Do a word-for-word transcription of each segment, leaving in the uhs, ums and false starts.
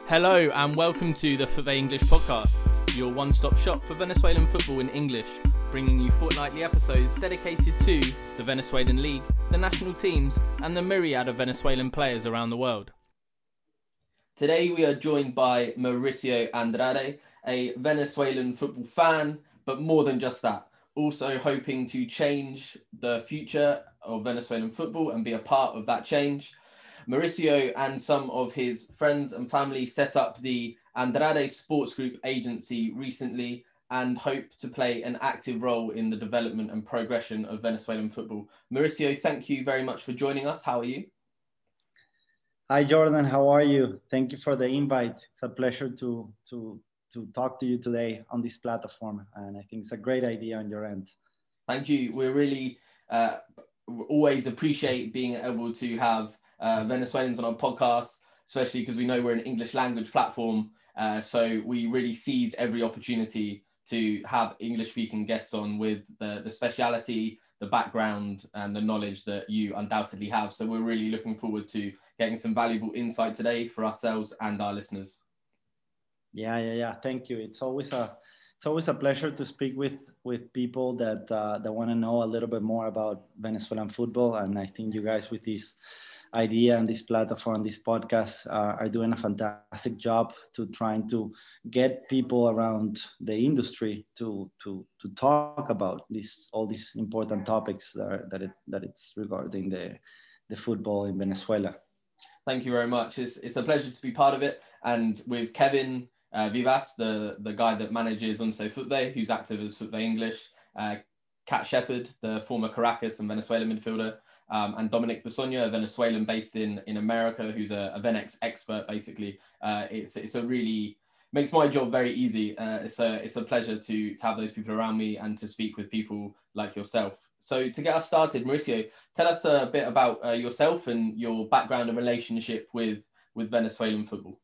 Hello and welcome to the Football English podcast, your one-stop shop for Venezuelan football in English, bringing you fortnightly episodes dedicated to the Venezuelan league, the national teams and the myriad of Venezuelan players around the world. Today we are joined by Mauricio Andrade, a Venezuelan football fan, but more than just that, also hoping to change the future of Venezuelan football and be a part of that change. Mauricio and some of his friends and family set up the Andrade Sports Group agency recently and hope to play an active role in the development and progression of Venezuelan football. Mauricio, thank you very much for joining us. How are you? Hi, Jordan. How are you? Thank you for the invite. It's a pleasure to, to, to talk to you today on this platform. And I think it's a great idea on your end. Thank you. We're really uh, always appreciate being able to have Uh, Venezuelans on our podcast, especially because we know we're an English language platform. Uh, so we really seize every opportunity to have English speaking guests on with the, the speciality, the background and the knowledge that you undoubtedly have. So we're really looking forward to getting some valuable insight today for ourselves and our listeners. Yeah, yeah, yeah. Thank you. It's always a it's always a pleasure to speak with with people that uh, that want to know a little bit more about Venezuelan football. And I think you guys with this idea and this platform, this podcast uh, are doing a fantastic job to trying to get people around the industry to to to talk about this all these important topics that are, that it that it's regarding the the football in Venezuela. Thank you very much. It's it's a pleasure to be part of it, and with Kevin uh, Vivas, the the guy that manages Once Football, who's active as Football English, uh, Kat Shepard, the former Caracas and Venezuelan midfielder, um, and Dominic Besogna, a Venezuelan based in, in America, who's a, a Venex expert, basically. Uh, it's it's a really, makes my job very easy. Uh, it's a it's a pleasure to, to have those people around me and to speak with people like yourself. So to get us started, Mauricio, tell us a bit about uh, yourself and your background and relationship with, with Venezuelan football.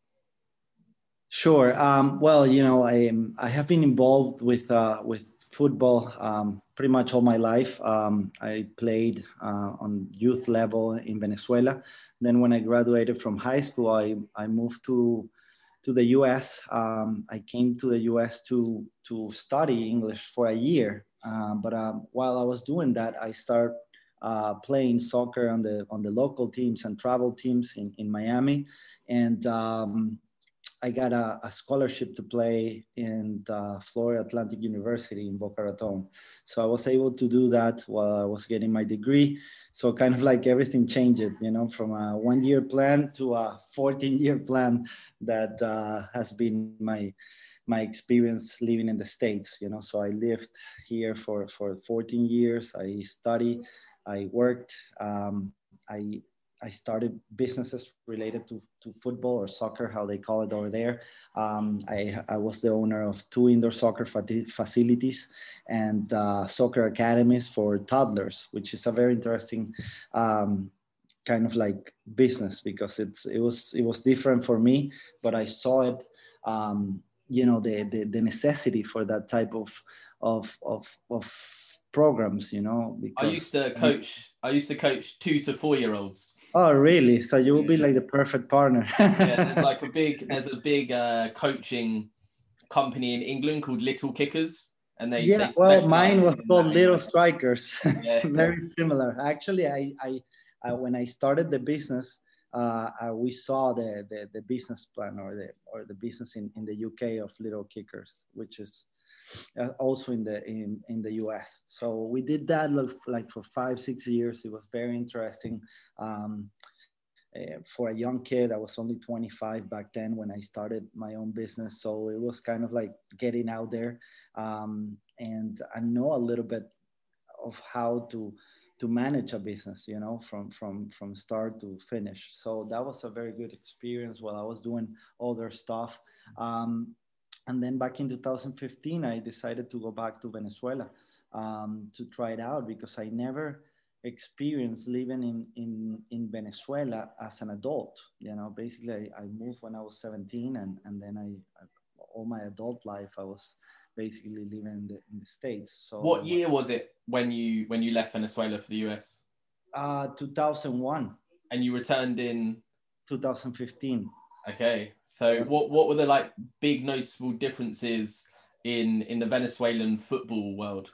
Sure. Um, well, you know, I am, I have been involved with uh, with football um, pretty much all my life. Um, I played uh, on youth level in Venezuela. Then when I graduated from high school, I, I moved to to the U S. Um, I came to the U S to to study English for a year. Uh, but um, while I was doing that, I started uh, playing soccer on the on the local teams and travel teams in, in Miami. And um, I got a, a scholarship to play in uh, Florida Atlantic University in Boca Raton. So I was able to do that while I was getting my degree. So kind of like everything changed, you know, from a one year plan to a fourteen year plan that uh, has been my my experience living in the States, you know. So I lived here for, for fourteen years. I studied, I worked, um, I I started businesses related to, to football or soccer, how they call it over there. Um, I, I was the owner of two indoor soccer fa- facilities and uh, soccer academies for toddlers, which is a very interesting um, kind of like business because it's it was it was different for me, but I saw it. Um, you know the, the the necessity for that type of of of of programs. You know, because I used to coach. I used to coach two to four year olds. Oh, really? So you will be like the perfect partner. Yeah, there's like a big, there's a big uh, coaching company in England called Little Kickers, and they yeah. they Well, mine was called that. Little Strikers. Yeah. Very similar. Actually, I, I, I when I started the business, uh, uh, we saw the, the the business plan or the or the business in, in the U K of Little Kickers, which is uh, also in the in, in the U S. So we did that like for five six years. It was very interesting. Um, uh, for a young kid, I was only twenty-five back then when I started my own business. So it was kind of like getting out there, um, and I know a little bit of how to to manage a business, you know, from from from start to finish. So that was a very good experience while I was doing other stuff. Um, and then back in two thousand fifteen, I decided to go back to Venezuela um, to try it out because I never experienced living in, in, in Venezuela as an adult. You know, basically I, I moved when I was seventeen and, and then I, I, all my adult life, I was basically living in the, in the States. So what year was it when you, when you left Venezuela for the U S? Uh, two thousand one. And you returned in? two thousand fifteen. Okay, so what what were the like big noticeable differences in in the Venezuelan football world?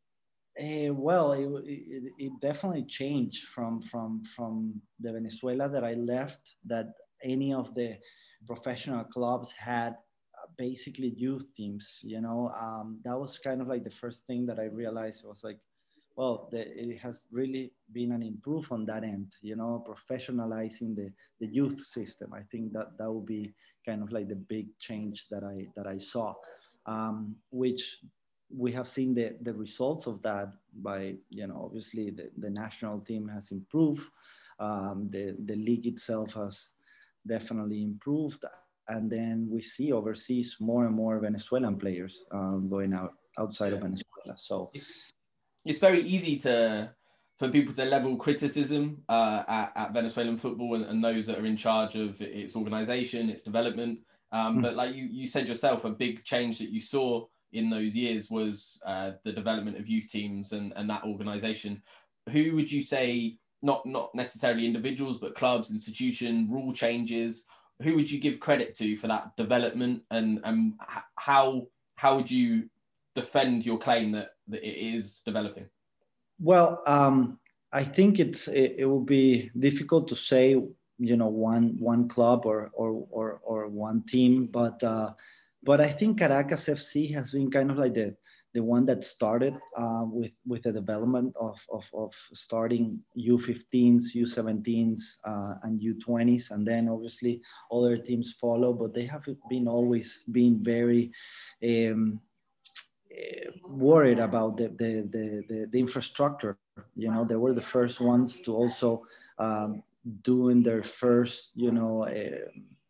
Uh, well, it, it, it definitely changed from from from the Venezuela that I left. That any of the professional clubs had uh, basically youth teams. You know, um, that was kind of like the first thing that I realized. It was like, well, the, it has really been an improve on that end. You know, professionalizing the the youth system. I think that that would be kind of like the big change that I that I saw, um, which we have seen the, the results of that by, you know, obviously the, the national team has improved. Um, the, the league itself has definitely improved. And then we see overseas more and more Venezuelan players um, going out outside of Yeah. Venezuela. So It's it's very easy to for people to level criticism uh, at, at Venezuelan football and, and those that are in charge of its organization, its development. Um, but like you, you said yourself, a big change that you saw in those years was uh, the development of youth teams and, and that organization. Who would you say, not not necessarily individuals, but clubs, institution, rule changes, who would you give credit to for that development, and, and how how would you defend your claim that, that it is developing? well, um, I think it's it, it will be difficult to say, you know, one one club or or or, or one team, but uh, but I think Caracas F C has been kind of like the the one that started uh, with with the development of of, of starting U fifteens, U seventeens, uh, and U twenties, and then obviously other teams follow. But they have been always been very um, uh, worried about the, the, the, the, the infrastructure. You know, they were the first ones to also um, doing their first, you know, uh,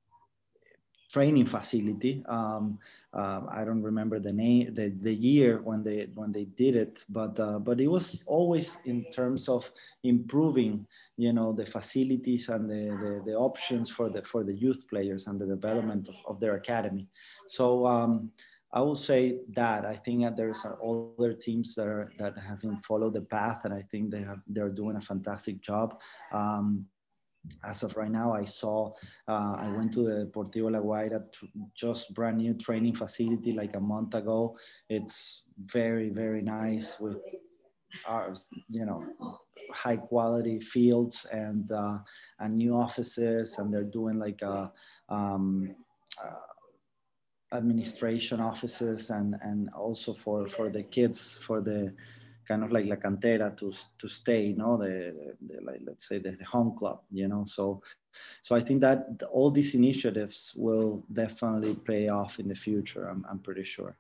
training facility. Um, uh, I don't remember the name, the, the year when they when they did it, but uh, but it was always in terms of improving, you know, the facilities and the, the, the options for the for the youth players and the development of, of their academy. So. Um, I will say that I think that there's other teams that are that have followed the path, and I think they have they're doing a fantastic job. Um, as of right now, I saw uh, I went to the Deportivo La Guaira, just brand new training facility like a month ago. It's very very nice with our, you know, high quality fields and uh, and new offices, and they're doing like a. Um, uh, administration offices and and also for for the kids, for the kind of like la cantera to to stay, you know, the, the, the like let's say the, the home club, you know. So so I think that all these initiatives will definitely pay off in the future. I'm, I'm pretty sure.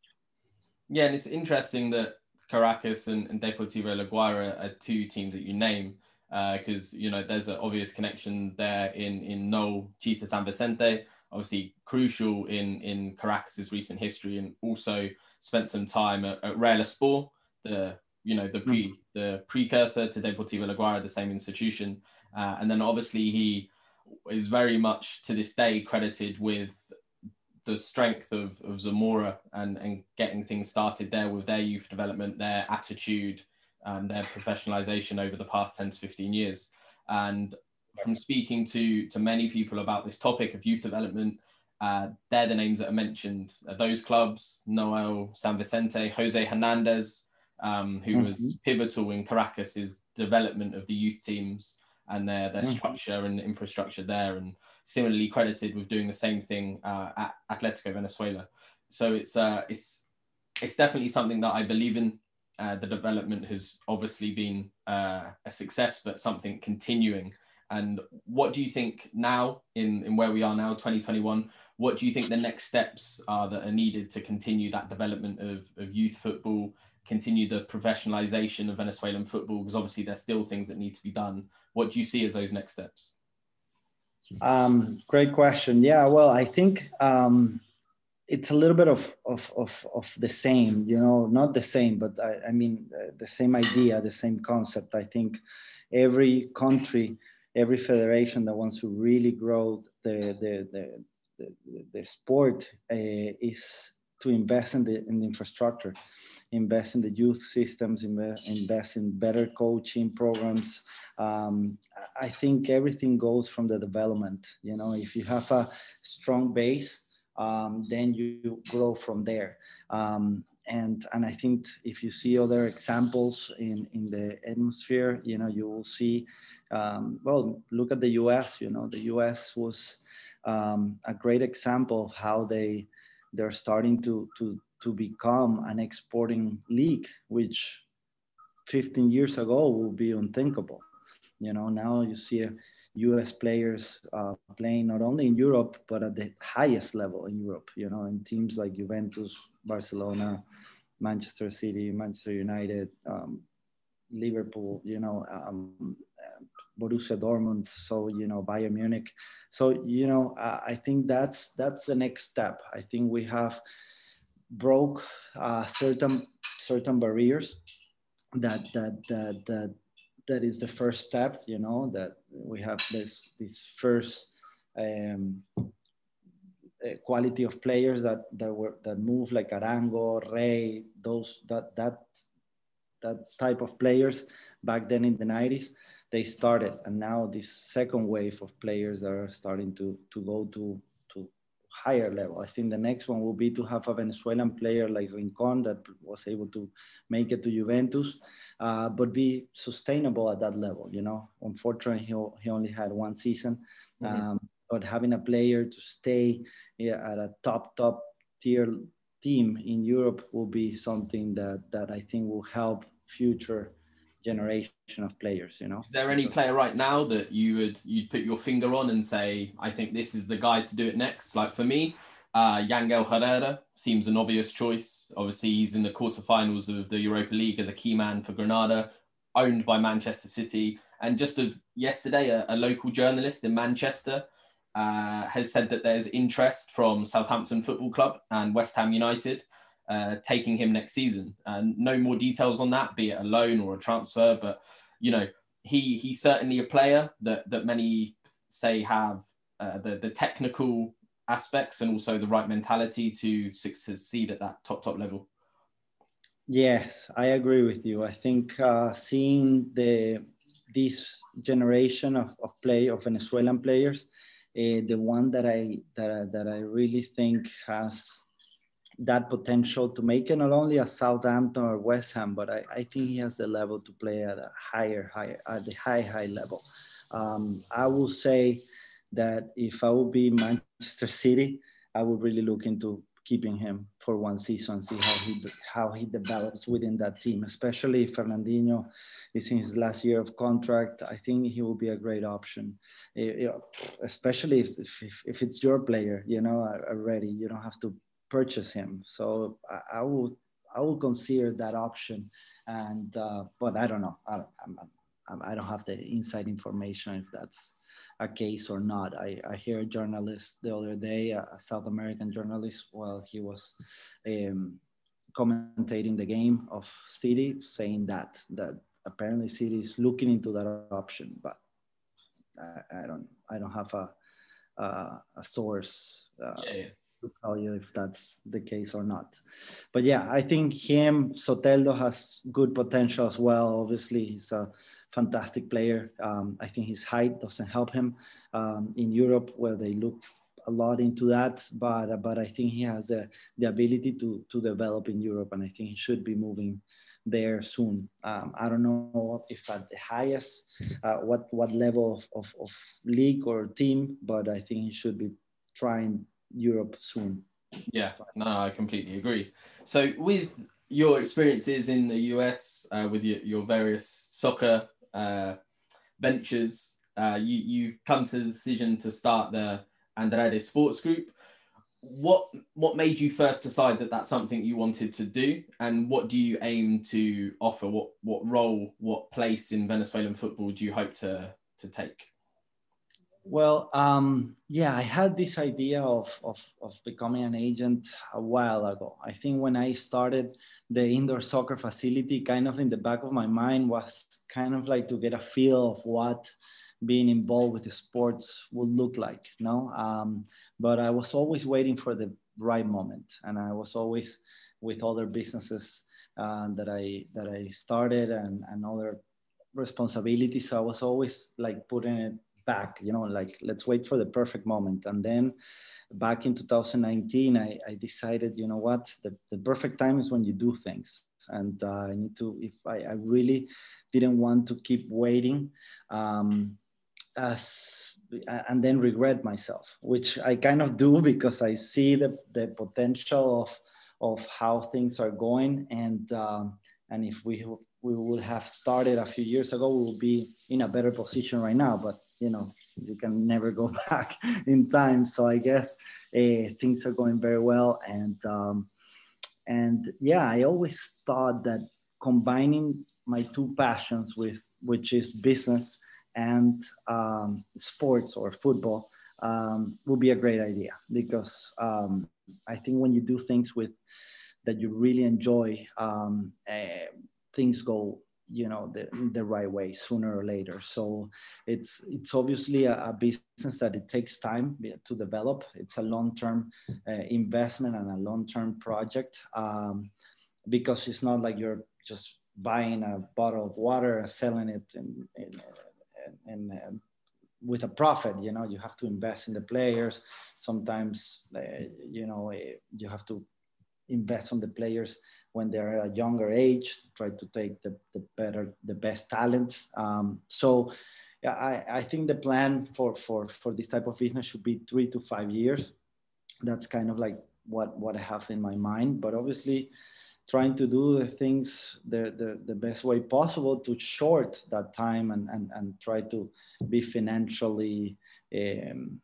Yeah, and it's interesting that Caracas and, and Deportivo La Guaira are two teams that you name, because uh, you know there's an obvious connection there in in No Chita San Vicente, obviously crucial in in Caracas's recent history, and also spent some time at, at Real Sport, the you know the pre mm. the precursor to Deportivo La Guaira, the same institution, uh, and then obviously he is very much to this day credited with the strength of, of Zamora and, and getting things started there with their youth development, their attitude, um, their professionalization over the past ten to fifteen years. And from speaking to, to many people about this topic of youth development, uh, they're the names that are mentioned. Uh, those clubs, Noel San Vicente, Jose Hernandez, um, who mm-hmm. was pivotal in Caracas's development of the youth teams and their, their structure and infrastructure there, and similarly credited with doing the same thing uh, at Atletico Venezuela. So it's uh, it's it's definitely something that I believe in. Uh, the development has obviously been uh, a success, but something continuing. And what do you think now, in, in where we are now, twenty twenty-one, what do you think the next steps are that are needed to continue that development of, of youth football, continue the professionalization of Venezuelan football? Because obviously there's still things that need to be done. What do you see as those next steps? Um, great question. Yeah, well, I think um, it's a little bit of, of, of, of the same, you know, not the same, but I, I mean, uh, the same idea, the same concept. I think every country, every federation that wants to really grow the, the, the, the, the sport uh, is to invest in the, in the infrastructure. invest in the youth systems, invest, invest in better coaching programs. Um, I think everything goes from the development. You know, if you have a strong base, um, then you grow from there. Um, and and I think if you see other examples in in the atmosphere, you know, you will see. Um, well, look at the U S. You know, the U S was um, a great example of how they they're starting to to to become an exporting league, which fifteen years ago would be unthinkable. You know, now you see a U S players uh, playing not only in Europe but at the highest level in Europe. You know, in teams like Juventus, Barcelona, Manchester City, Manchester United, um, Liverpool. You know, um, Borussia Dortmund. So you know, Bayern Munich. So you know, I, I think that's that's the next step. I think we have broke uh, certain certain barriers that that that that that is the first step. You know, that we have this this first um, uh, quality of players that that were that move like Arango, Rey, those that that that type of players back then in the nineties. They started, and now this second wave of players are starting to to go to to higher level. I think the next one will be to have a Venezuelan player like Rincon that was able to make it to Juventus, uh, but be sustainable at that level. You know, unfortunately, he, he only had one season, mm-hmm. um, but having a player to stay yeah, at a top top tier team in Europe will be something that that I think will help future generation of players. You know, is there any player right now that you would you'd put your finger on and say, I think this is the guy to do it next? Like for me, uh, Yangel Herrera seems an obvious choice. Obviously, he's in the quarterfinals of the Europa League as a key man for Granada, owned by Manchester City. And just of yesterday, a, a local journalist in Manchester uh, has said that there's interest from Southampton Football Club and West Ham United uh, taking him next season. And no more details on that, be it a loan or a transfer. But, you know, he he's certainly a player that, that many say have uh, the, the technical aspects and also the right mentality to succeed at that top, top level. Yes, I agree with you. I think uh, seeing the this generation of, of play of Venezuelan players, uh, the one that I that, that I really think has that potential to make it not only a Southampton or West Ham, but I, I think he has the level to play at a higher, higher, at the high, high level. Um, I will say that if I would be Manchester City, I would really look into keeping him for one season and see how he how he develops within that team, especially if Fernandinho is in his last year of contract. I think he will be a great option, especially if, if, if it's your player, you know, already. You don't have to purchase him. So I, I would I would consider that option. And uh, but I don't know. I don't, I'm, I'm, I don't have the inside information if that's a case or not. I, I hear a journalist the other day, a South American journalist, while he was um, commentating the game of City, saying that that apparently City is looking into that option, but I, I don't I don't have a a, a source. Uh, yeah, yeah. To tell you if that's the case or not. But yeah, I think him, Soteldo has good potential as well. Obviously, he's a fantastic player. Um, I think his height doesn't help him um, in Europe, where they look a lot into that. But uh, but I think he has the, the ability to to develop in Europe, and I think he should be moving there soon. Um, I don't know if at the highest, uh, what what level of, of, of league or team, but I think he should be trying Europe soon. Yeah, no, I completely agree. So with your experiences in the U S, uh, with your, your various soccer uh, ventures, uh, you, you've come to the decision to start the Andrade Sports Group. What what made you first decide that that's something you wanted to do, and what do you aim to offer? What what role, what place in Venezuelan football do you hope to to take? Well, um, yeah, I had this idea of, of, of becoming an agent a while ago. I think when I started the indoor soccer facility, kind of in the back of my mind was kind of like to get a feel of what being involved with the sports would look like, no? Um, but I was always waiting for the right moment, and I was always with other businesses uh, that I that I started and, and other responsibilities. So I was always like putting it back, you know, like let's wait for the perfect moment. And then back in two thousand nineteen, I, I decided, you know what, the, the perfect time is when you do things. And uh, I need to, if I, I really didn't want to keep waiting, um, as and then regret myself, which I kind of do because I see the, the potential of of how things are going. And um, and if we we would have started a few years ago, we would be in a better position right now. But you know, you can never go back in time. So I guess uh, things are going very well. And um, and yeah, I always thought that combining my two passions with which is business and um, sports or football um, would be a great idea, because um, I think when you do things with that you really enjoy, um, uh, things go, you know, the, the right way sooner or later. So it's it's obviously a, a business that it takes time to develop. It's a long-term uh, investment and a long-term project, um, because it's not like you're just buying a bottle of water and selling it in, in, in, in with a profit. You know, you have to invest in the players. Sometimes uh, you know, uh, you have to invest on the players when they're a younger age to try to take the, the better, the best talents. Um, so yeah, I, I think the plan for, for, for this type of business should be three to five years. That's kind of like what, what I have in my mind, but obviously trying to do the things the, the, the best way possible to short that time and, and, and try to be financially, um,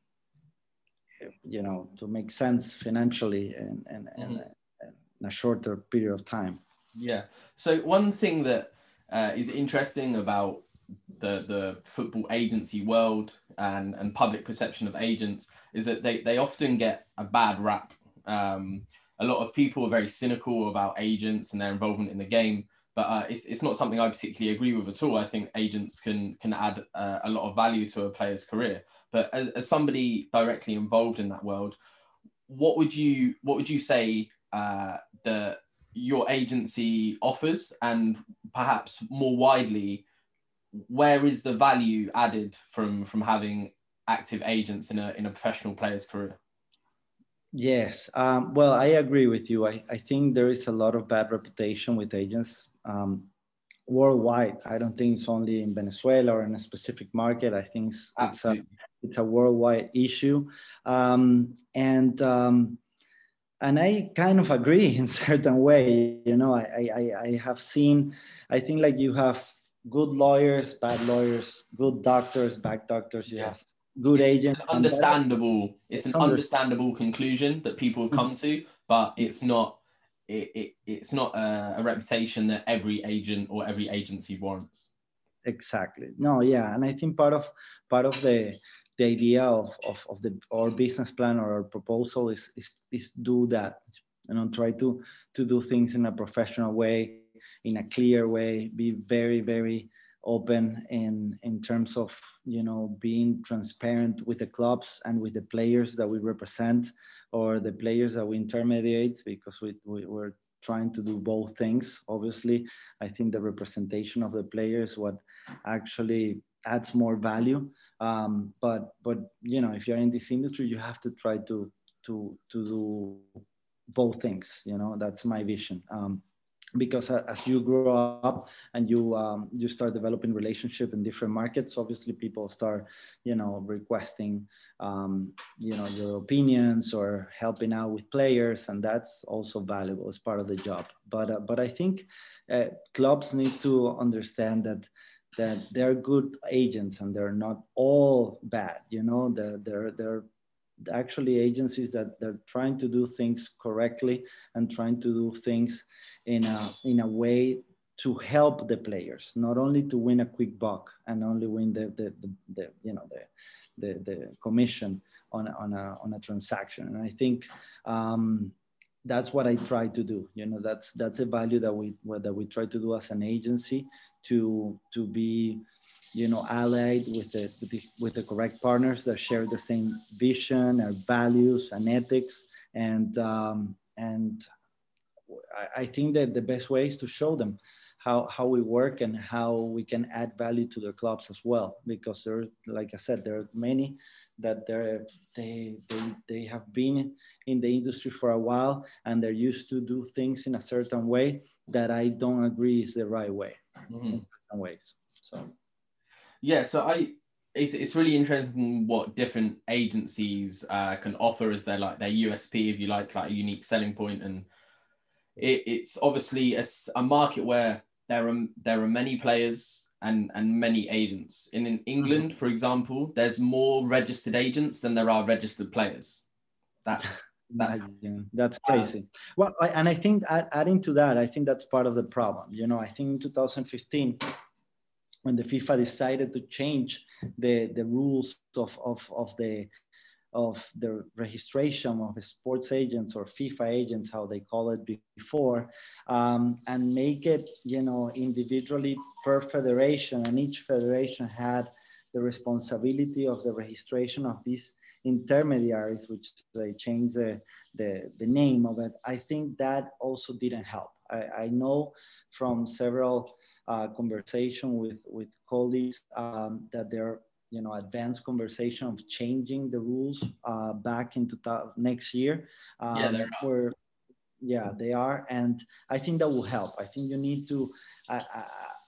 you know, to make sense financially and, and, mm-hmm. and in a shorter period of time. Yeah. So one thing that uh, is interesting about the the football agency world and, and public perception of agents is that they, they often get a bad rap. Um, a lot of people are very cynical about agents and their involvement in the game, but uh, it's, it's not something I particularly agree with at all. I think agents can can add uh, a lot of value to a player's career. But as, as somebody directly involved in that world, what would you what would you say uh, the your agency offers, and perhaps more widely, where is the value added from from having active agents in a in a professional player's career? Yes, um, well, I agree with you. I, I think there is a lot of bad reputation with agents um, worldwide. I don't think it's only in Venezuela or in a specific market. I think it's, it's a it's a worldwide issue, um, and um, and I kind of agree in certain way. You know, I, I I have seen. I think like you have good lawyers, bad lawyers, good doctors, bad doctors. You yeah. have good it's, agents. It's an understandable. It's, it's an under- understandable conclusion that people have come to, but it's not. It, it it's not a, a reputation that every agent or every agency warrants. Exactly. No, yeah, and I think part of part of the the idea of, of, of the our business plan or our proposal is, is is do that, you know, try to to do things in a professional way, in a clear way, be very, very open in in terms of, you know, being transparent with the clubs and with the players that we represent or the players that we intermediate, because we, we we're trying to do both things. Obviously, I think the representation of the players what actually adds more value. Um, but but you know, if you're in this industry, you have to try to to to do both things. You know, that's my vision. Um, because as you grow up and you um, you start developing relationship in different markets, obviously people start, you know, requesting um, you know, your opinions or helping out with players, and that's also valuable as part of the job. But uh, but I think uh, clubs need to understand that that they're good agents and they're not all bad. You know, they're they're they're actually agencies that they're trying to do things correctly and trying to do things in a in a way to help the players, not only to win a quick buck and only win the the, the, the you know the, the the commission on on a on a transaction. And I think um, that's what I try to do. You know, that's that's a value that we that we try to do as an agency, to to be, you know, allied with the with the, with the correct partners that share the same vision and values and ethics. And um, and I, I think that the best way is to show them how how we work and how we can add value to their clubs as well. Because there, like I said, there are many that they're they they they have been in the industry for a while, and they're used to do things in a certain way that I don't agree is the right way, mm-hmm. in certain ways. So yeah, so I it's it's really interesting what different agencies uh, can offer as their like their U S P, if you like, like a unique selling point. And it, it's obviously a, a market where there are there are many players and and many agents. In, in England, mm-hmm. for example, there's more registered agents than there are registered players. That's that's that's crazy. Well, I, and I think adding to that, I think that's part of the problem. You know, I think in two thousand fifteen, when the FIFA decided to change the the rules of of of the of the registration of sports agents, or FIFA agents, how they call it before, um, and make it, you know, individually per federation, and each federation had the responsibility of the registration of these intermediaries, which they changed the, the, the name of it. I think that also didn't help. I, I know from several uh, conversations with, with colleagues um, that there you know, advanced conversation of changing the rules uh, back into next year. Um, yeah, they're where, yeah, they are, and I think that will help. I think you need to, uh, uh,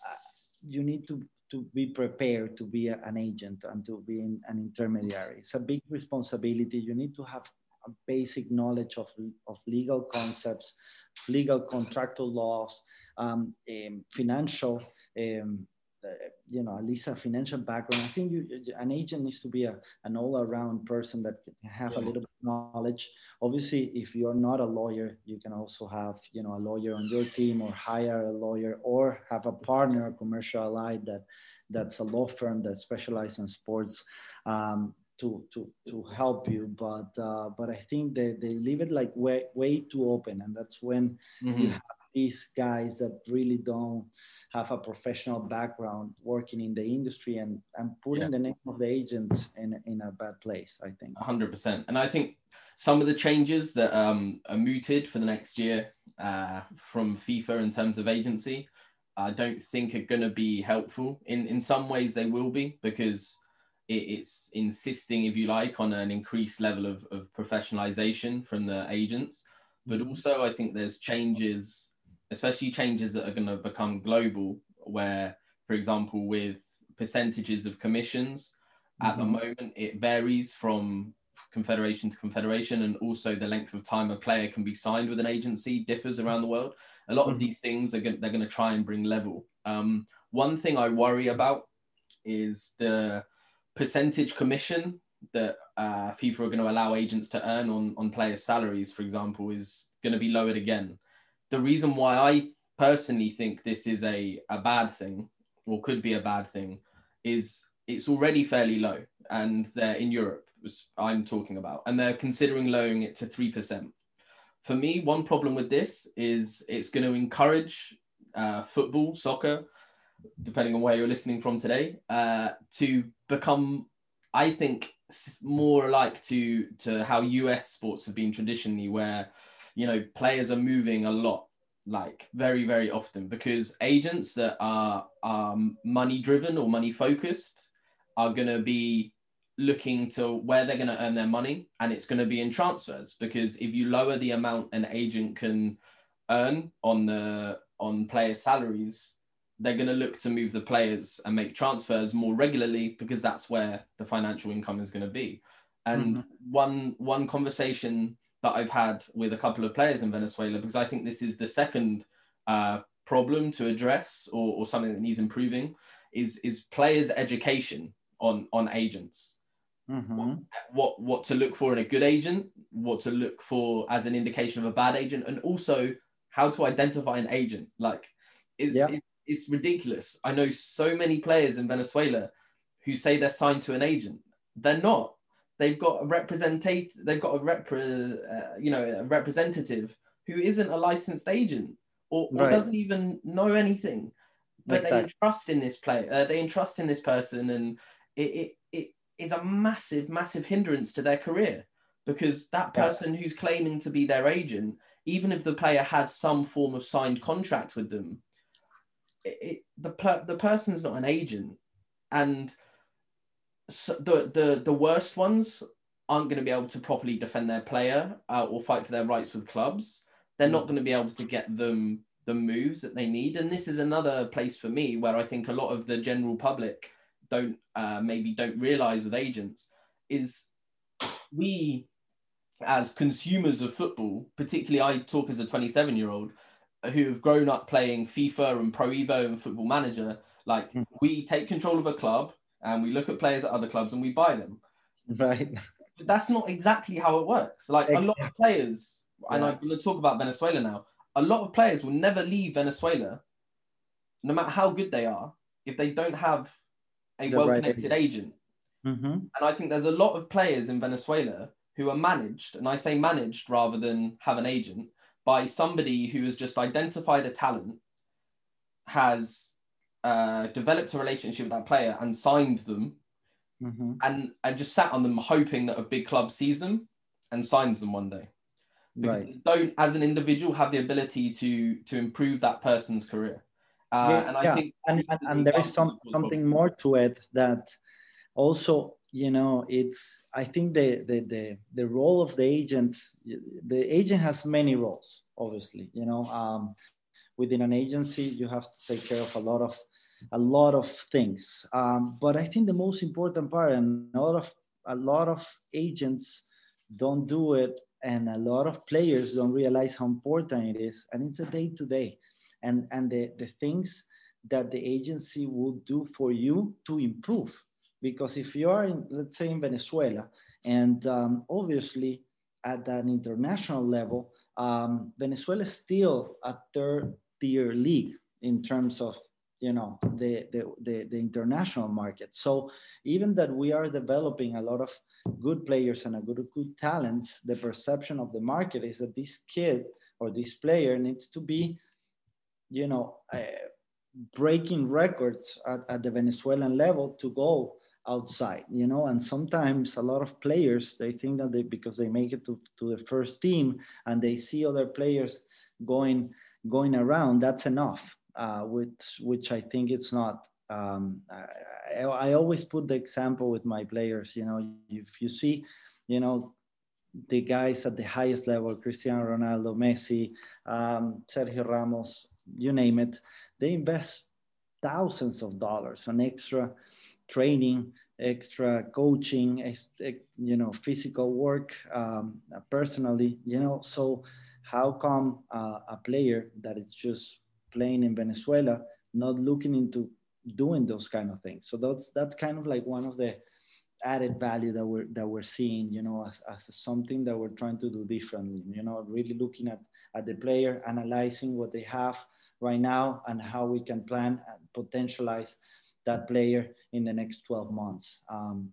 you need to to be prepared to be a, an agent and to be in, an intermediary. It's a big responsibility. You need to have a basic knowledge of of legal concepts, legal contractual laws, um, um, financial. Um, Uh, you know, at least a financial background. I think you, an agent needs to be a, an all-around person that can have yeah. a little bit of knowledge. Obviously, if you're not a lawyer, you can also have, you know, a lawyer on your team, or hire a lawyer, or have a partner, a commercial allied that that's a law firm that specializes in sports um, to to to help you. But uh, but I think they, they leave it like way way too open, and that's when mm-hmm. you have these guys that really don't have a professional background working in the industry, and, and putting yeah. the name of the agent in, in a bad place, I think. one hundred percent. And I think some of the changes that um, are mooted for the next year uh, from FIFA in terms of agency, I don't think are going to be helpful. In, in some ways they will be, because it, it's insisting, if you like, on an increased level of, of professionalization from the agents. But also I think there's changes, especially changes that are going to become global, where, for example, with percentages of commissions, mm-hmm. at the moment, it varies from confederation to confederation, and also the length of time a player can be signed with an agency differs around the world. A lot mm-hmm. of these things are going, they're going to try and bring level. Um, one thing I worry about is the percentage commission that uh, FIFA are going to allow agents to earn on, on players' salaries, for example, is going to be lowered again. The reason why I personally think this is a, a bad thing, or could be a bad thing, is it's already fairly low, and they're in Europe, I'm talking about, and they're considering lowering it to three percent. For me, one problem with this is it's going to encourage uh, football, soccer, depending on where you're listening from today, uh, to become, I think, more like to, to how U S sports have been traditionally, where, you know, players are moving a lot, like very, very often, because agents that are, are money driven or money focused are going to be looking to where they're going to earn their money, and it's going to be in transfers. Because if you lower the amount an agent can earn on the on player salaries, they're going to look to move the players and make transfers more regularly, because that's where the financial income is going to be. And mm-hmm. one one conversation that I've had with a couple of players in Venezuela, because I think this is the second uh, problem to address, or, or something that needs improving, is, is players' education on, on agents. Mm-hmm. What, what, what to look for in a good agent, what to look for as an indication of a bad agent, and also how to identify an agent. Like, it's, yeah. it, it's ridiculous. I know so many players in Venezuela who say they're signed to an agent. They're not. They've got a representative. They've got a rep, uh, you know, a representative who isn't a licensed agent or, or Right. doesn't even know anything, but Exactly. they entrust in this play, uh, they entrust in this person, and it, it it is a massive, massive hindrance to their career, because that Yeah. person who's claiming to be their agent, even if the player has some form of signed contract with them, it, it, the per, the person's not an agent, and so the the the worst ones aren't going to be able to properly defend their player uh, or fight for their rights with clubs. They're not going to be able to get them the moves that they need. And this is another place for me where I think a lot of the general public don't uh, maybe don't realize with agents is we as consumers of football, particularly I talk as a twenty-seven year old who have grown up playing FIFA and Pro Evo and Football Manager, like Mhm. we take control of a club and we look at players at other clubs and we buy them. Right. But that's not exactly how it works. Like a lot of players, and Yeah. I'm going to talk about Venezuela now, a lot of players will never leave Venezuela, no matter how good they are, if they don't have a The right well-connected agent. Mm-hmm. And I think there's a lot of players in Venezuela who are managed, and I say managed rather than have an agent, by somebody who has just identified a talent, has uh, developed a relationship with that player and signed them, Mm-hmm. and, and just sat on them hoping that a big club sees them and signs them one day. Because Right. they don't, as an individual, have the ability to to improve that person's career. Uh, Yeah, and I yeah. think And, and and there is some something more to it that also, you know, it's I think the the the, the role of the agent, the agent has many roles, obviously, you know. Um, within an agency, you have to take care of a lot of a lot of things. Um, but I think the most important part, and a lot of a lot of agents don't do it, and a lot of players don't realize how important it is, and it's a day to day, and and the the things that the agency will do for you to improve. Because if you are in, let's say, in Venezuela, and um, obviously at an international level, um, Venezuela is still a third tier league in terms of, you know, the, the, the, the international market. So even that we are developing a lot of good players and a good, good talents, the perception of the market is that this kid or this player needs to be, you know, uh, breaking records at, at the Venezuelan level to go outside, you know. And sometimes a lot of players, they think that they, because they make it to, to the first team and they see other players going going around, that's enough, uh, which which I think it's not. um, I, I always put the example with my players, you know, if you see, you know, the guys at the highest level, Cristiano Ronaldo, Messi, um, Sergio Ramos, you name it, they invest thousands of dollars on extra training, extra coaching, you know, physical work, um, personally, you know. So how come uh, a player that is just playing in Venezuela not looking into doing those kind of things? So that's that's kind of like one of the added value that we're that we're seeing, you know, as, as something that we're trying to do differently, you know, really looking at at the player, analyzing what they have right now and how we can plan and potentialize that player in the next twelve months. Um,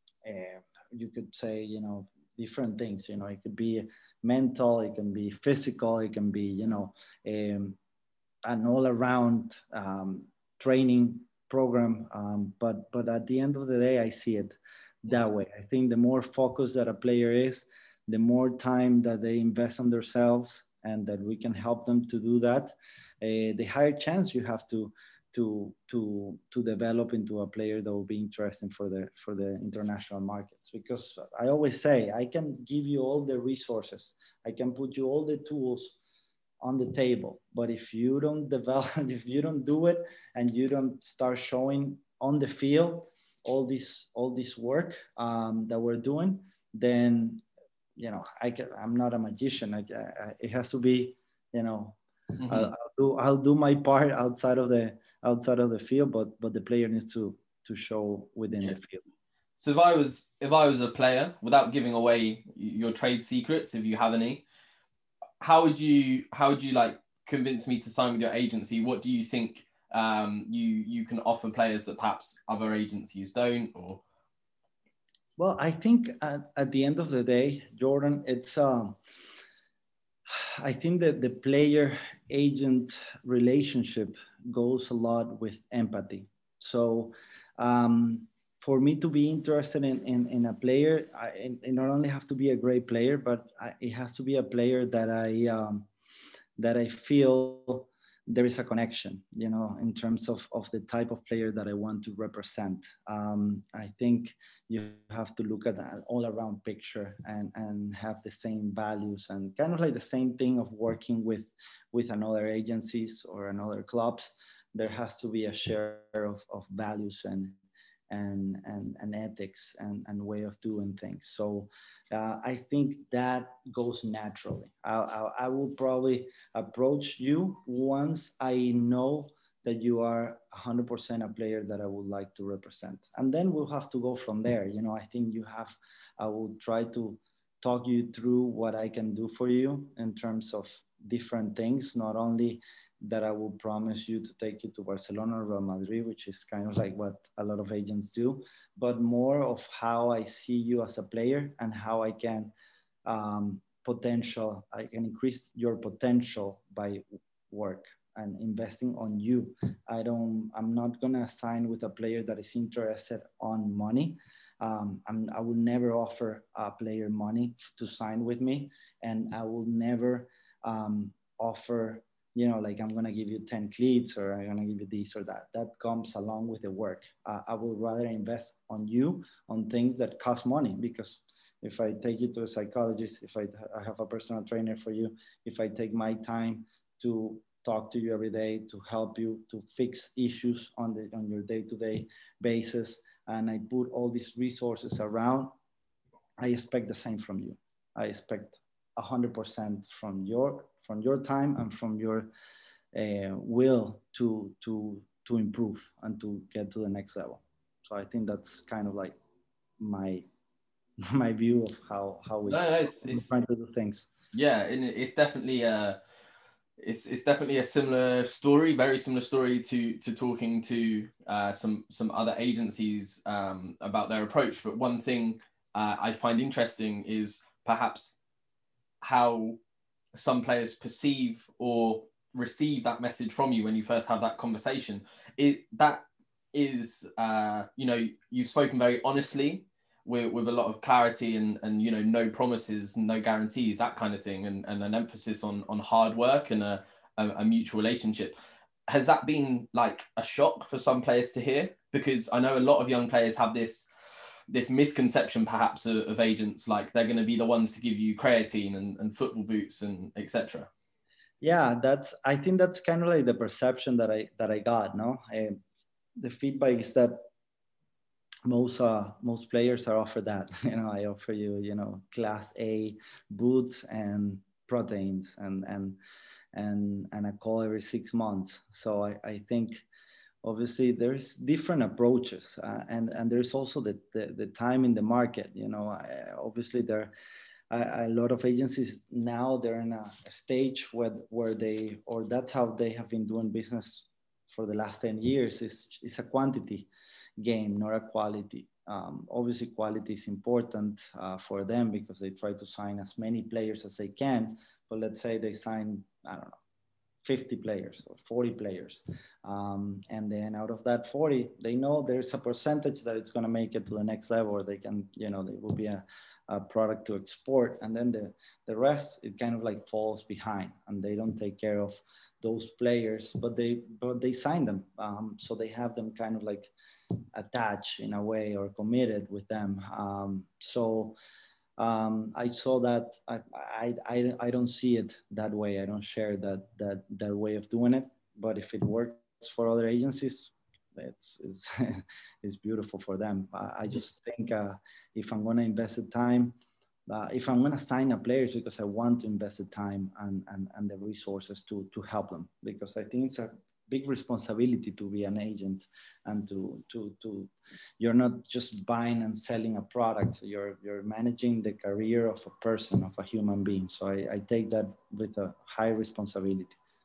uh, you could say, you know, different things, you know, it could be mental, it can be physical, it can be, you know, um, an all around um, training program. Um, but but at the end of the day, I see it that way. I think the more focused that a player is, the more time that they invest on themselves, and that we can help them to do that, uh, the higher chance you have to to to to develop into a player that will be interesting for the for the international markets. Because I always say, I can give you all the resources, I can put you all the tools on the table, but if you don't develop, if you don't do it, and you don't start showing on the field all this all this work um, that we're doing, then, you know, I can, I'm not a magician. I, I, it has to be, you know, mm-hmm. I'll, I'll do I'll do my part outside of the outside of the field, but but the player needs to to show within yeah. the field. So if I was if I was a player, without giving away your trade secrets, if you have any, how would you how would you like convince me to sign with your agency? What do you think um, you you can offer players that perhaps other agencies don't? Or well, I think at, at the end of the day, Jordan, it's um, I think that the player agent relationship goes a lot with empathy. So, um, for me to be interested in, in, in a player, I, it, it not only have to be a great player, but I, it has to be a player that I um, that I feel there is a connection, you know, in terms of, of the type of player that I want to represent. Um, I think you have to look at an all around picture and, and have the same values and kind of like the same thing of working with, with another agencies or another clubs. There has to be a share of, of values and, and, and, and ethics and, and way of doing things. So uh, I think that goes naturally. I, I, I will probably approach you once I know that you are one hundred percent a player that I would like to represent. And then we'll have to go from there. You know, I think you have, I will try to talk you through what I can do for you in terms of different things, not only that I will promise you to take you to Barcelona or Real Madrid, which is kind of like what a lot of agents do, but more of how I see you as a player and how I can um, potential, I can increase your potential by work and investing on you. I don't, I'm not gonna sign with a player that is interested on money. Um, I'm, I will never offer a player money to sign with me, and I will never um, offer, you know, like I'm gonna give you ten cleats or I'm gonna give you this or that. That comes along with the work. Uh, I would rather invest on you on things that cost money, because if I take you to a psychologist, if I, I have a personal trainer for you, if I take my time to talk to you every day, to help you to fix issues on the on your day-to-day basis, and I put all these resources around, I expect the same from you. I expect one hundred percent from your from your time and from your uh, will to to to improve and to get to the next level. So I think that's kind of like my my view of how how we no, no, it's, we're it's trying to do things. yeah, and it's definitely uh it's it's definitely a similar story, very similar story to to talking to uh, some some other agencies um, about their approach. But one thing uh, I find interesting is perhaps how some players perceive or receive that message from you when you first have that conversation. It that is uh, you know, you've spoken very honestly with, with a lot of clarity and, and, you know, no promises, no guarantees, that kind of thing. And, and an emphasis on, on hard work and a, a, a mutual relationship. Has that been like a shock for some players to hear? Because I know a lot of young players have this, this misconception perhaps of, of agents, like they're going to be the ones to give you creatine and, and football boots and et cetera. Yeah, that's, I think that's kind of like the perception that I, that I got, no? I, the feedback is that most uh most players are offered that, you know, I offer you, you know, class A boots and proteins and and and and a call every six months. So I, I think obviously there's different approaches uh, and and there's also the, the the time in the market, you know. I, obviously there a, a lot of agencies now, they're in a, a stage where where they, or that's how they have been doing business for the last ten years, is is a quantity game, not a quality. Um, obviously, quality is important uh, for them because they try to sign as many players as they can. But let's say they sign, I don't know, fifty players or forty players. Um, and then out of that forty, they know there's a percentage that it's going to make it to the next level, or they can, you know, there will be a, a product to export. And then the, the rest, it kind of like falls behind and they don't take care of those players, but they, but they sign them. Um, so they have them kind of like attached in a way or committed with them. Um, so um, I saw that I, I, I, I don't see it that way. I don't share that, that, that way of doing it, but if it works for other agencies, it's, it's, it's beautiful for them. I, I just think uh, if I'm going to invest the time, uh, if I'm going to sign a player, it's because I want to invest the time and, and, and the resources to, to help them, because I think it's a big responsibility to be an agent and to, to, to, you're not just buying and selling a product, you're, you're managing the career of a person, of a human being. So I, I take that with a high responsibility.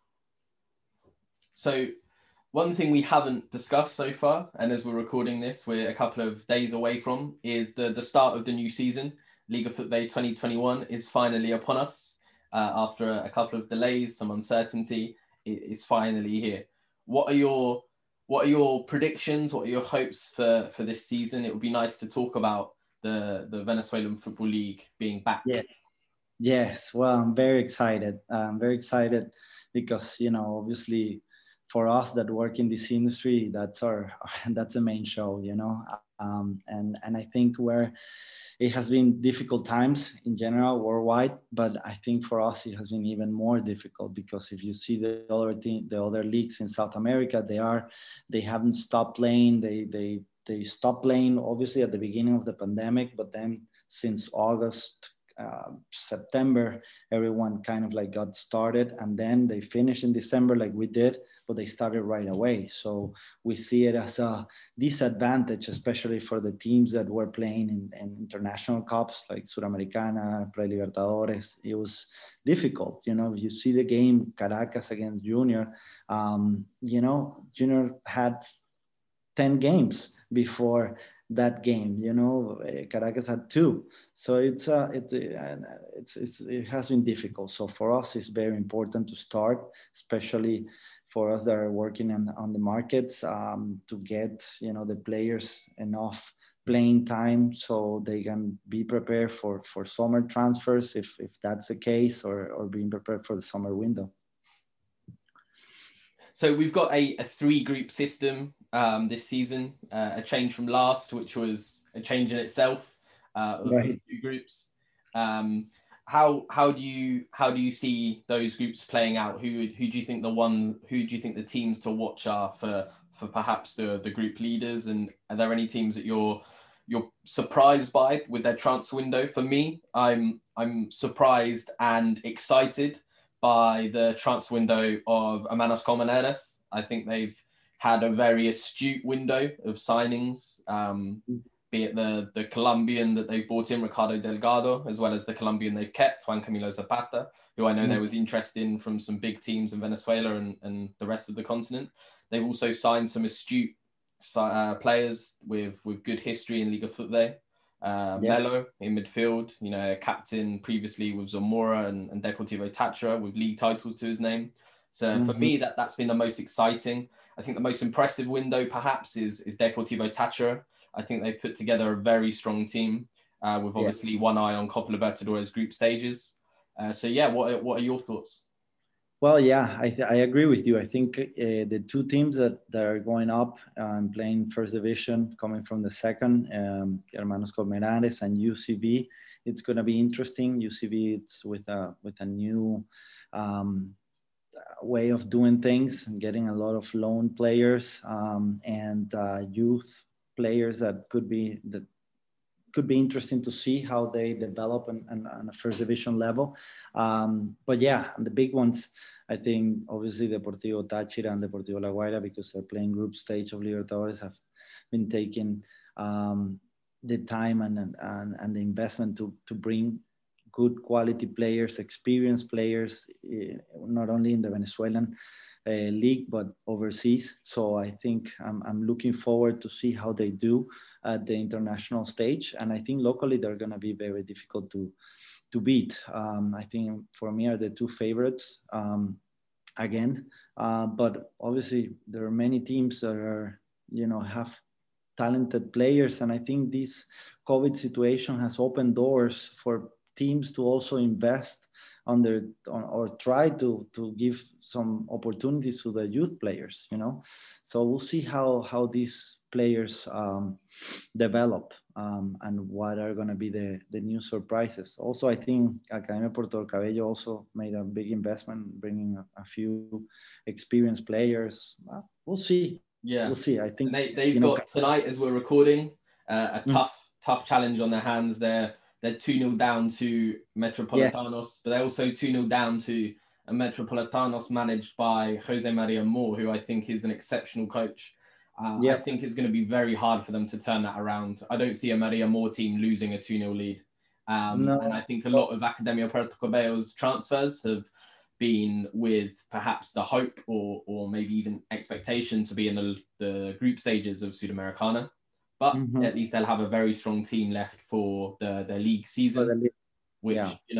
So one thing we haven't discussed so far, and as we're recording this, we're a couple of days away from, is the, the start of the new season. Liga Futbol twenty twenty-one is finally upon us. uh, after a, a couple of delays, some uncertainty, it, it's finally here. What are your what are your predictions? What are your hopes for, for this season? It would be nice to talk about the, the Venezuelan Football League being back. Yeah. Yes. Well, I'm very excited. I'm very excited because, you know, obviously for us that work in this industry, that's our, that's the main show, you know, um, and, and I think we're, it has been difficult times in general worldwide, but I think for us it has been even more difficult because if you see the other team, the other leagues in South America, they are they haven't stopped playing. They they they stopped playing obviously at the beginning of the pandemic, but then since August, uh, September, everyone kind of like got started, and then they finished in December like we did, but they started right away. So we see it as a disadvantage, especially for the teams that were playing in, in international cups like Sudamericana, Pre-Libertadores. It was difficult. You know, you see the game Caracas against Junior. Um, you know, Junior had ten games before that game. You know, Caracas had two. So it's uh, it, it's, it's it has been difficult. So for us, it's very important to start, especially for us that are working on, on the markets, um, to get, you know, the players enough playing time so they can be prepared for, for summer transfers if, if that's the case, or, or being prepared for the summer window. So we've got a, a three group system um, this season, uh, a change from last, which was a change in itself, uh, right. Two groups. Um, how how do you how do you see those groups playing out? Who who do you think the one who do you think the teams to watch are for for perhaps the the group leaders? And are there any teams that you're you're surprised by with their transfer window? For me, I'm I'm surprised and excited by the transfer window of Hermanos Colmenares. I think they've had a very astute window of signings, um, be it the, the Colombian that they've brought in, Ricardo Delgado, as well as the Colombian they've kept, Juan Camilo Zapata, who I know mm-hmm. there was interest in from some big teams in Venezuela and, and the rest of the continent. They've also signed some astute uh, players with, with good history in Liga Football. Uh, yeah. Melo in midfield, you know, captain previously with Zamora and, and Deportivo Táchira with league titles to his name. So mm-hmm. for me, that, that's been the most exciting. I think the most impressive window perhaps is, is Deportivo Táchira. I think they've put together a very strong team uh, with obviously yeah. one eye on Copa Libertadores group stages. Uh, so yeah, what, what are your thoughts? Well, yeah, I, th- I agree with you. I think uh, the two teams that, that are going up and playing first division, coming from the second, um, Hermanos Colmenares and U C B, it's going to be interesting. U C B, it's with a with a new um, way of doing things, and getting a lot of loan players um, and uh, youth players that could be that could be interesting to see how they develop on, on, on a first division level. Um, but yeah, the big ones, I think obviously Deportivo Táchira and Deportivo La Guaira, because they're playing group stage of Libertadores, have been taking um, the time and, and, and the investment to, to bring good quality players, experienced players, not only in the Venezuelan Uh, league but overseas. So I think I'm, I'm looking forward to see how they do at the international stage, and I think locally they're going to be very difficult to to beat. um, I think for me are the two favorites um, again, uh, but obviously there are many teams that are, you know, have talented players, and I think this COVID situation has opened doors for teams to also invest on their on, or try to to give some opportunities to the youth players, you know. So we'll see how how these players um, develop um, and what are going to be the the new surprises. Also, I think Academia Puerto del Cabello also made a big investment, bringing a, a few experienced players. Well, we'll see. Yeah, we'll see. I think they, they've you know, got tonight as we're recording uh, a tough mm. tough challenge on their hands. They're They're two nil down to Metropolitanos, yeah. but they're also two nil down to a Metropolitanos managed by Jose Maria Moore, who I think is an exceptional coach. Uh, yeah. I think it's going to be very hard for them to turn that around. I don't see a Maria Moore team losing a two nil lead. Um, no. And I think a lot of Academia Puerto Cabello's transfers have been with perhaps the hope or, or maybe even expectation to be in the, the group stages of Sudamericana. But mm-hmm. at least they'll have a very strong team left for the, the league season, the league. which, yeah. you know,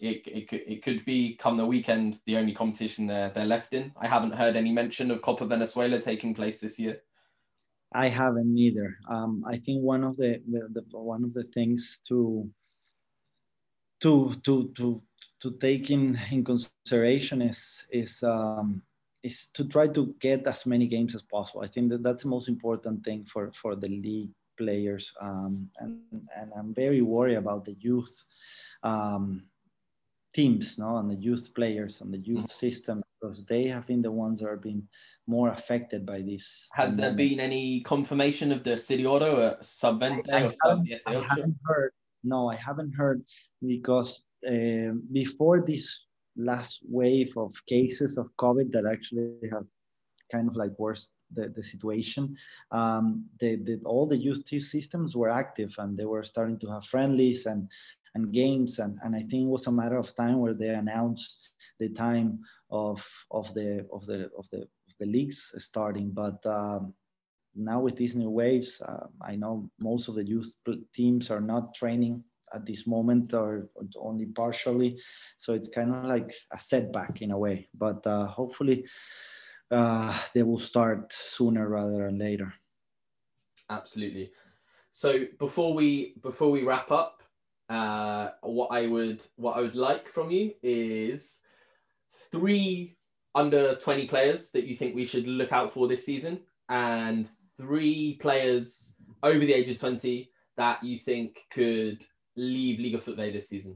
it it could it could be come the weekend the only competition they're they're left in. I haven't heard any mention of Copa Venezuela taking place this year. I haven't either. Um, I think one of the, the, the one of the things to to to to to take in, in consideration is is um, is to try to get as many games as possible. I think that that's the most important thing for for the league players, um, and and I'm very worried about the youth um, teams, no, and the youth players and the youth mm-hmm. system, because they have been the ones that are being more affected by this. Has there been any confirmation of the Serie Oro or Sub twenty or Sub eighteen? I haven't heard. No, I haven't heard, because uh, before this last wave of cases of COVID that actually have kind of like worsened the, the situation, um, the, the, all the youth systems were active and they were starting to have friendlies and and games, and, and I think it was a matter of time where they announced the time of of the of the of the of the leagues starting. But um, now with these new waves, uh, I know most of the youth teams are not training at this moment, or, or only partially, so it's kind of like a setback in a way. But uh, hopefully, uh, they will start sooner rather than later. Absolutely. So before we before we wrap up. Uh, what I would what I would like from you is three under twenty players that you think we should look out for this season, and three players over the age of twenty that you think could leave Liga Football this season.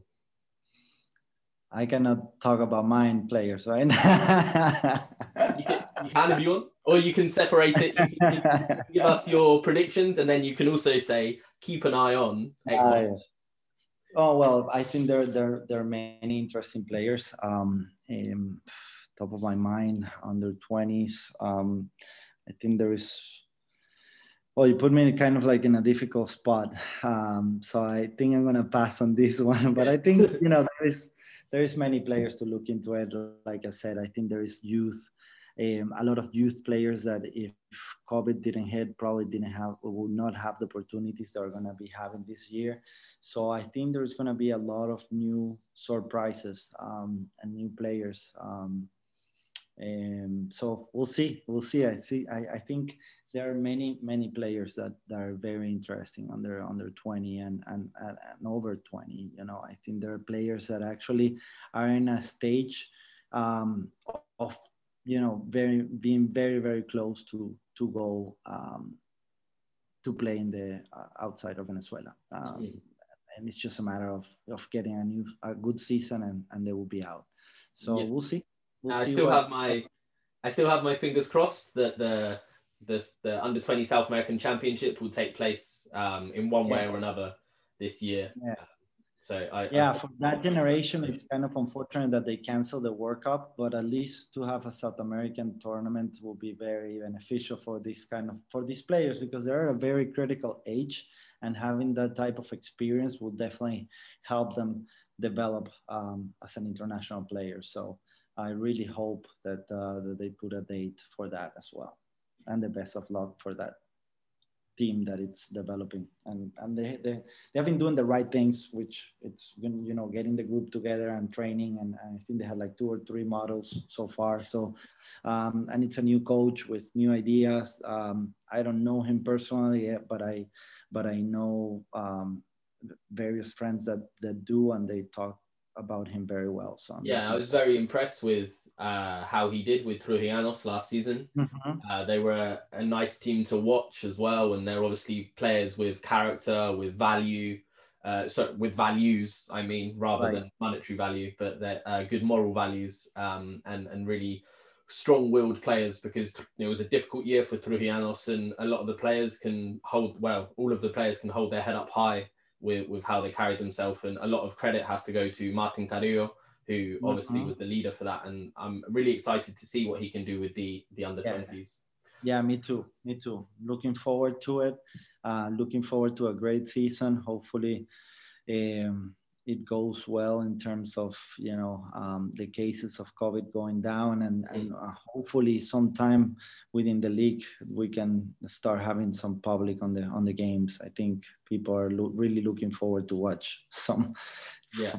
I cannot talk about mine players, right? you, can, you can if you want, or you can separate it. You can, you can give us your predictions, and then you can also say keep an eye on X Y. Uh, Oh, well, I think there, there, there are many interesting players. Um, um, top of my mind, under twenties. Um, I think there is, well, you put me kind of like in a difficult spot. Um, so I think I'm going to pass on this one. But I think, you know, there is, there is many players to look into it. Like I said, I think there is youth. Um, a lot of youth players that if COVID didn't hit, probably didn't have, or would not have the opportunities they're going to be having this year. So I think there's going to be a lot of new surprises um, and new players. Um, and so we'll see, we'll see. I see. I, I think there are many, many players that, that are very interesting under under twenty and, and and over twenty. You know, I think there are players that actually are in a stage um, of you know, very being very, very close to to go um, to play in the uh, outside of Venezuela, um, mm-hmm. and it's just a matter of of getting a new a good season, and, and they will be out. So yeah. we'll see. We'll I see still what... have my I still have my fingers crossed that the the the under twenty South American Championship will take place um, in one way yeah. or another this year. Yeah. So I, yeah, I, for that generation, it's kind of unfortunate that they canceled the World Cup, but at least to have a South American tournament will be very beneficial for this kind of for these players, because they're at a very critical age, and having that type of experience will definitely help them develop um, as an international player. So I really hope that uh, that they put a date for that as well, and the best of luck for that team that it's developing, and and they, they they have been doing the right things, which it's you know getting the group together and training, and, and I think they had like two or three models so far. So um, and it's a new coach with new ideas. um, I don't know him personally yet, but I but I know um, various friends that that do, and they talk about him very well. So I'm yeah I was very impressed with uh, how he did with Trujillanos last season. Mm-hmm. Uh, they were a, a nice team to watch as well, and they're obviously players with character, with value, uh, so with values, I mean, rather right. than monetary value, but they're uh, good moral values, um, and, and really strong-willed players, because it was a difficult year for Trujillanos, and a lot of the players can hold, well, all of the players can hold their head up high with, with how they carried themselves, and a lot of credit has to go to Martin Carrillo, who obviously mm-hmm. was the leader for that. And I'm really excited to see what he can do with the, the under twenties. Yeah. yeah, me too. Me too. Looking forward to it. Uh, looking forward to a great season. Hopefully um, it goes well in terms of, you know, um, the cases of COVID going down, and, mm-hmm. and uh, hopefully sometime within the league, we can start having some public on the, on the games. I think people are lo- really looking forward to watch some yeah.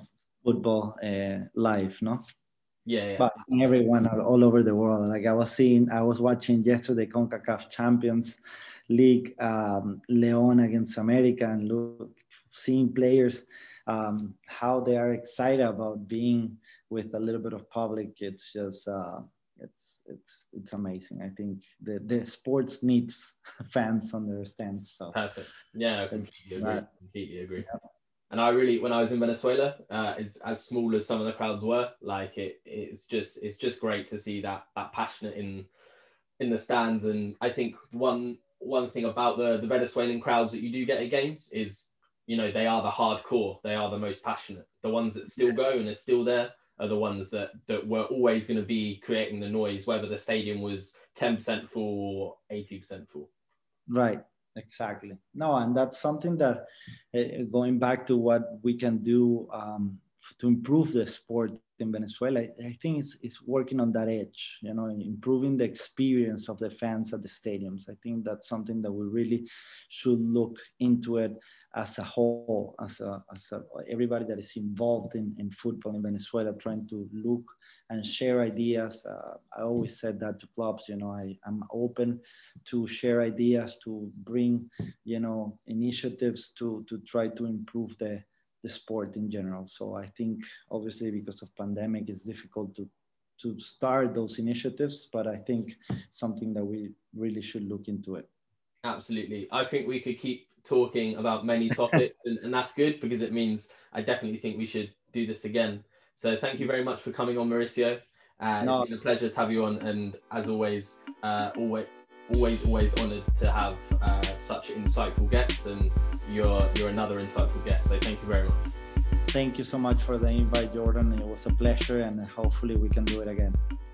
football uh, live, no? Yeah, yeah. But everyone are all over the world. Like I was seeing, I was watching yesterday CONCACAF Champions League, um, Leon against America, and look, seeing players, um, how they are excited about being with a little bit of public. It's just, uh, it's it's it's amazing. I think the the sports needs fans on their stands. So perfect. Yeah, I completely agree. Right. Completely agree. Yeah. And I really, when I was in Venezuela, uh, it's as small as some of the crowds were. Like it, it's just, it's just great to see that that passionate in, in the stands. And I think one one thing about the the Venezuelan crowds that you do get at games is, you know, they are the hardcore. They are the most passionate. The ones that still go and are still there are the ones that that were always going to be creating the noise, whether the stadium was ten percent full or eighty percent full. Right. Exactly. No, and that's something that uh, going back to what we can do um, to improve the sport in Venezuela, I, I think it's, it's working on that edge, you know, improving the experience of the fans at the stadiums. I think that's something that we really should look into it as a whole, as a, as a, everybody that is involved in, in football in Venezuela, trying to look and share ideas. Uh, I always said that to clubs, you know, I, I'm open to share ideas, to bring, you know, initiatives to, to try to improve the, the sport in general. So I think obviously because of pandemic, it's difficult to, to start those initiatives, but I think something that we really should look into it. Absolutely. I think we could keep talking about many topics and, and that's good because it means I definitely think we should do this again. So thank you very much for coming on, Mauricio. Uh, no. It's been a pleasure to have you on, and as always, uh, always, always, always honoured to have uh, such insightful guests, and you're you're another insightful guest. So thank you very much. Thank you so much for the invite, Jordan. It was a pleasure, and hopefully we can do it again.